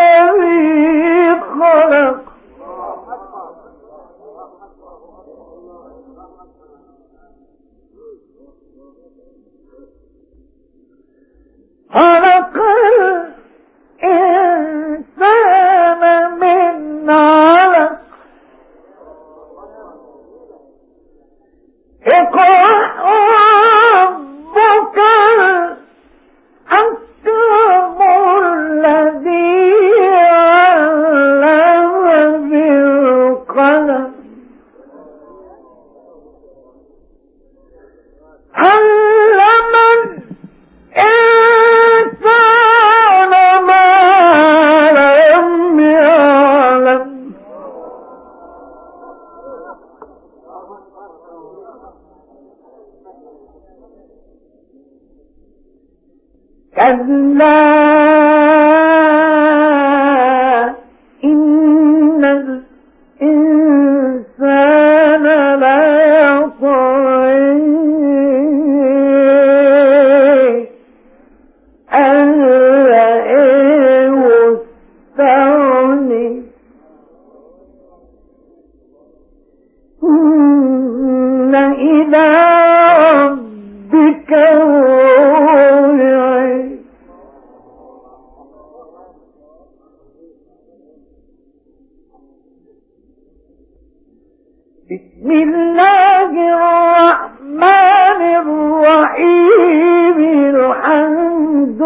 بسم الله الرحمن الرحيم الحمد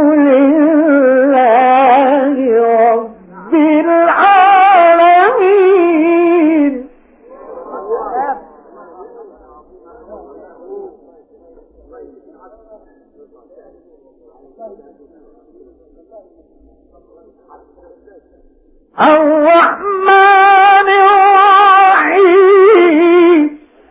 لله رب العالمين الرحمن الرحيم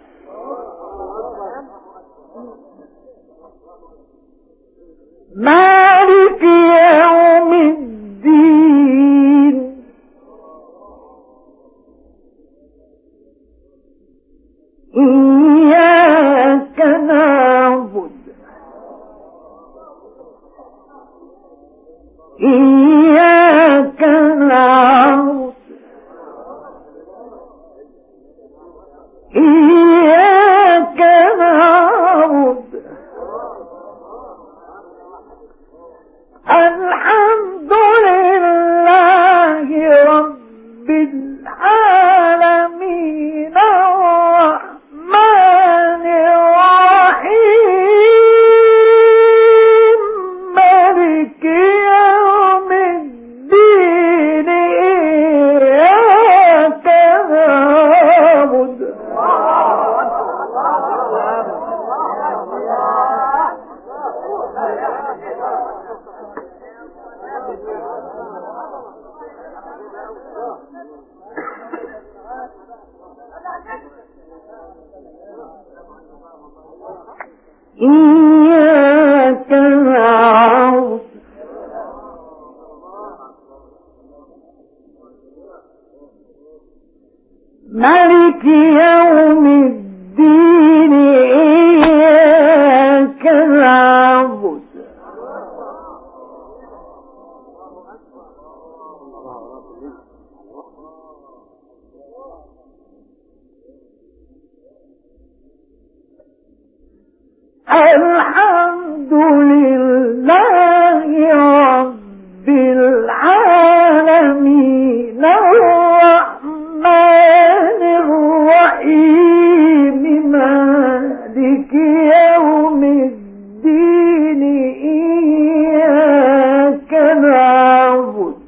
مالك يوم الدين إياك نعبد إياك نعبد إياك نعبد الحمد لله رب العالمين الرحمن الرحيم مالك يوم الدين إياك نعبد إياك نعبد مالك يوم الدين إياك نعبد الحمد لله رب العالمين الرحمن الرحيم مالك يوم الدين إياك نعبد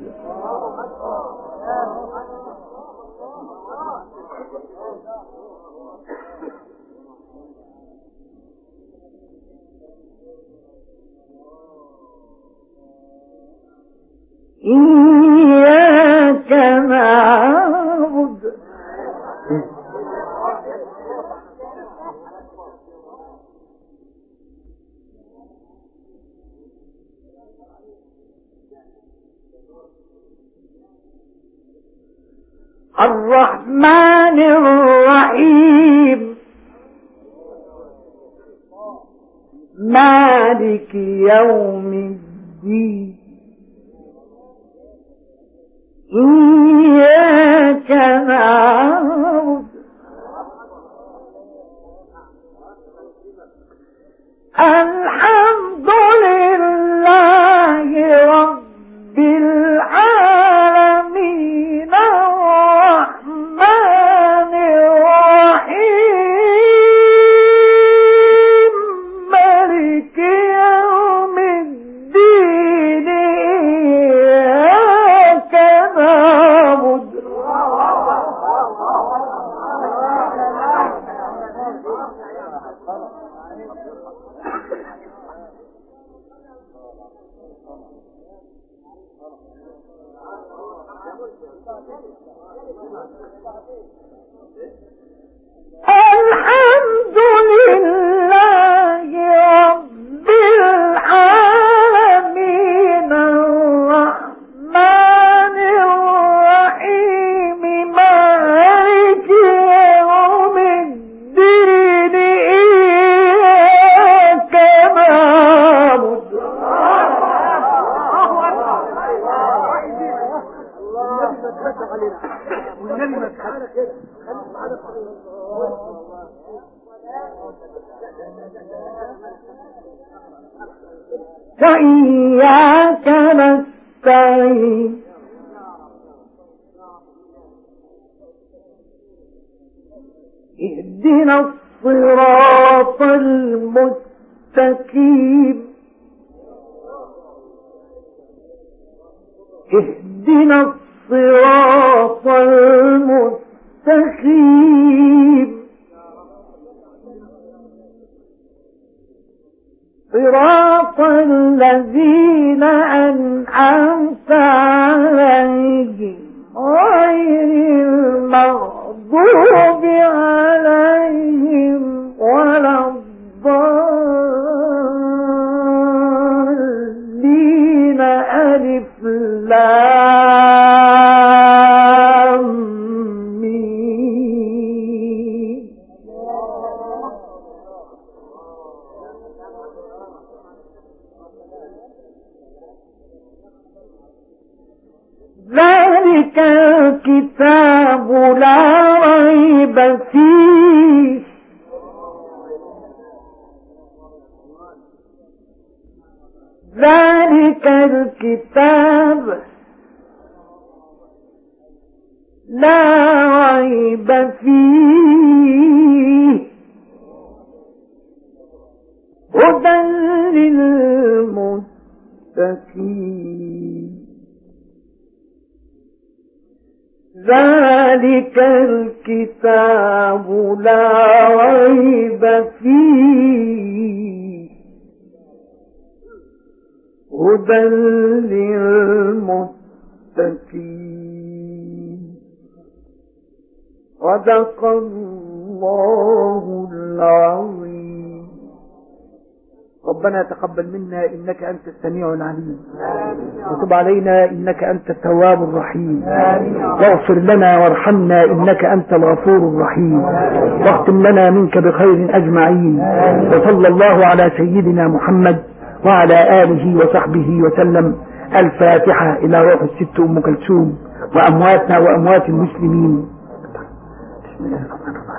إياك نعبد الرحمن الرحيم مالك يوم الدين إياك نعبد الحمد لله رب العالمين الرحمن الرحيم مالك يوم الدين إياك نعبد الحمد لله رب العالمين الرحمن الرحيم مالك يوم الدين إياك نعبد وإياك نستعين نستعين اهدنا الصراط المستقيم اهدنا الصراط المستقيم صراط الذين أنعمت عليهم غير المغضوب عليهم ولا الضالين ألف لام ميم ذلك الكتاب لا ريب فيه ذلك الكتاب لا ريب فيه هدى للمتقين ذلك الكتاب لا ريب فيه هدى للمتقين صدق الله العظيم. ربنا تقبل منا إنك أنت السميع العليم وتب علينا إنك أنت التواب الرحيم واغفر لنا وارحمنا إنك أنت الغفور الرحيم واختم لنا منك بخير أجمعين وصلى الله على سيدنا محمد وعلى آله وصحبه وسلم. الفاتحة إلى روح الست أم كلثوم وأمواتنا وأموات المسلمين. بسم الله الرحمن الرحيم.